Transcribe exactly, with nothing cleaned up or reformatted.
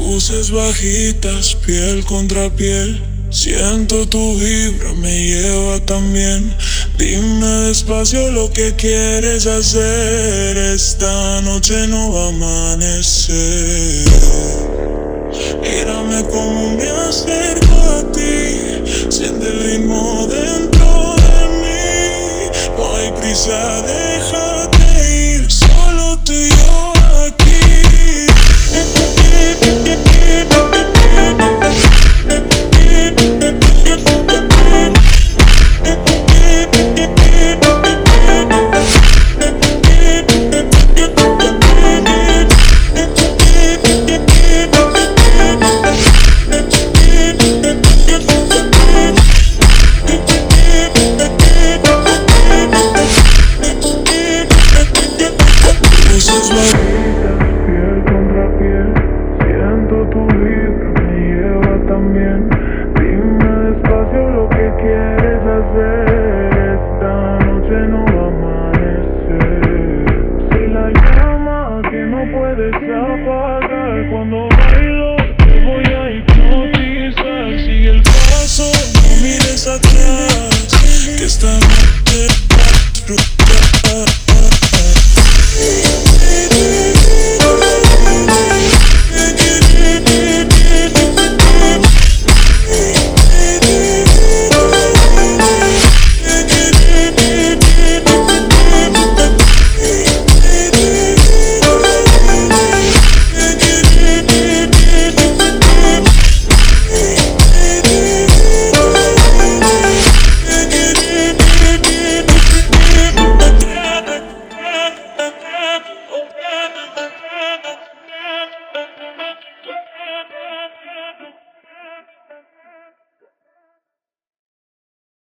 Luces bajitas, piel contra piel. Siento tu vibra, me lleva también. Dime despacio lo que quieres hacer. Esta noche no va a amanecer. Mírame como me acerco a ti. Siente el ritmo dentro de mí. No hay prisa, déjate ir. Solo tú y yo aquí. Luces bajitas, piel contra piel. Siento tu vibra, me lleva también.